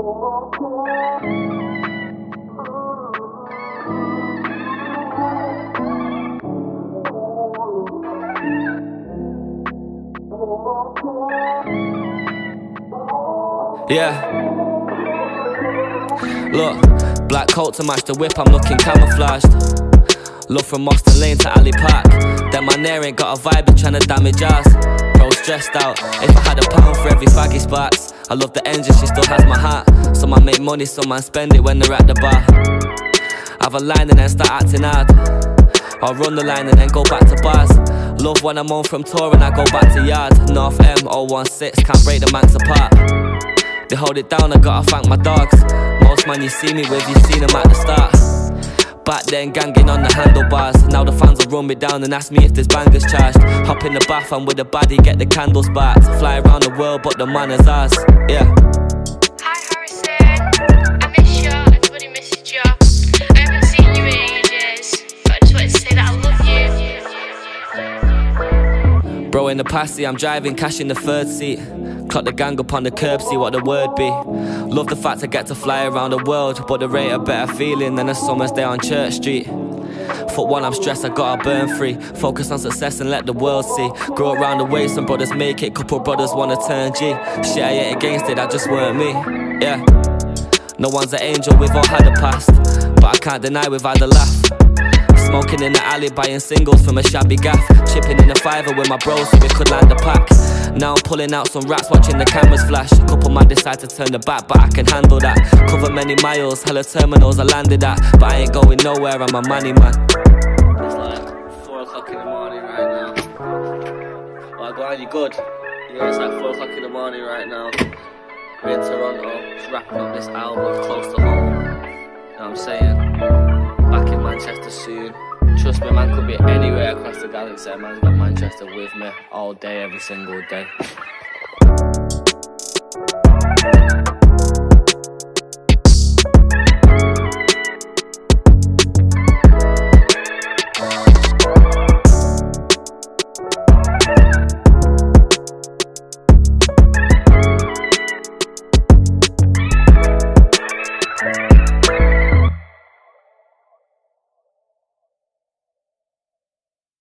Yeah. Look, black coat to match the whip, I'm looking camouflaged. Look from Moston Lane to Alley Park. Then my nair ain't got a vibe, tryna damage us. Bro stressed out, if I had £1 for every faggy sparks. I love the engine, she still has my heart. Some man make money, some man spend it when they're at the bar. Have a line and then start acting hard. I'll run the line and then go back to bars. Love when I'm on from tour and I go back to yard. North M 016, can't break the Manx apart. They hold it down, I gotta thank my dogs. Most man you see me with, you seen them at the start. Back then ganging on the handlebars. Now the fans will run me down and ask me if there's bangers charged. Hop in the bath and with the baddie get the candles sparked. Fly around the world but the man is ours, yeah. Hi Harrison, I miss you, everybody misses you. I haven't seen you in ages, but I just wanted to say that I love you. Bro in the passy, I'm driving, cash in the third seat. Clock the gang up on the curb, see what the word be. Love the fact I get to fly around the world, but the rate a better feeling than a summer's day on Church Street. Foot one, I'm stressed, I gotta burn free. Focus on success and let the world see. Grow around the way, some brothers make it, couple brothers wanna turn G. Shit, I ain't against it, that just weren't me, yeah. No one's an angel, we've all had a past, but I can't deny we've had a laugh. Smoking in the alley, buying singles from a shabby gaff. Chipping in the fiver with my bros so we could land a pack. Now I'm pulling out some raps, watching the cameras flash. A couple man decide to turn the back, but I can handle that. Cover many miles, hella terminals I landed at, but I ain't going nowhere, I'm a money man. It's like 4 o'clock in the morning right now. Well, go on, you good? Yeah, it's like 4 o'clock in the morning right now. We're in Toronto, just wrapping up this album close to home. You know what I'm saying? Back in Manchester soon. Trust me, man could be anywhere across the galaxy. Man's got Manchester with me all day, every single day.